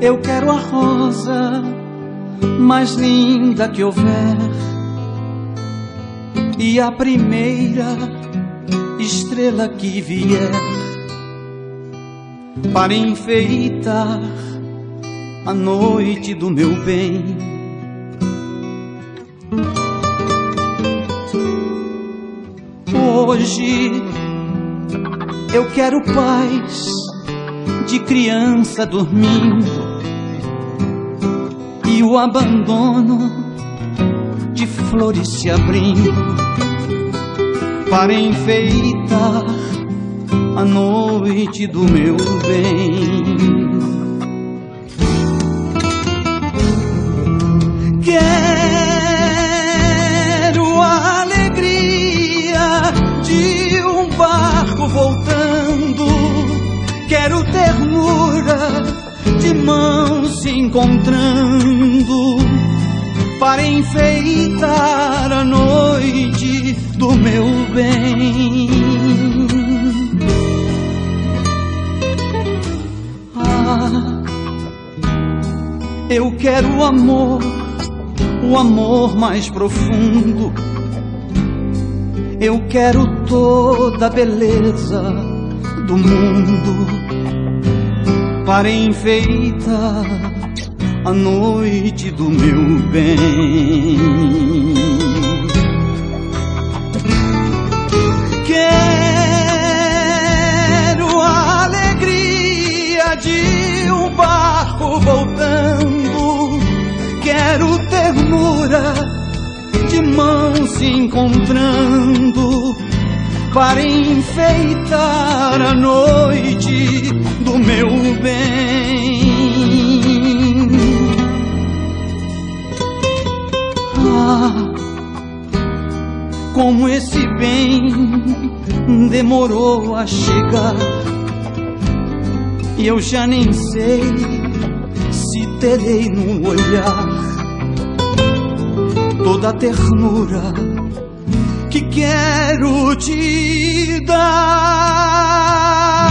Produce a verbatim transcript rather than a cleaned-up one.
Eu quero a rosa mais linda que houver e a primeira estrela que vier para enfeitar a noite do meu bem. Hoje eu quero paz de criança dormindo e o abandono de flores se abrindo para enfeitar a noite do meu bem. Quero a alegria de um barco voltando, quero ternura de mãos se encontrando para enfeitar a noite do meu bem. Ah, eu quero o amor, o amor mais profundo. Eu quero toda a beleza do mundo para enfeitar a noite do meu bem. Quero a alegria de um barco voltando, quero ternura de mãos se encontrando para enfeitar a noite do meu bem. Ah, como esse bem demorou a chegar, e eu já nem sei se terei no olhar toda a ternura que quero te dar.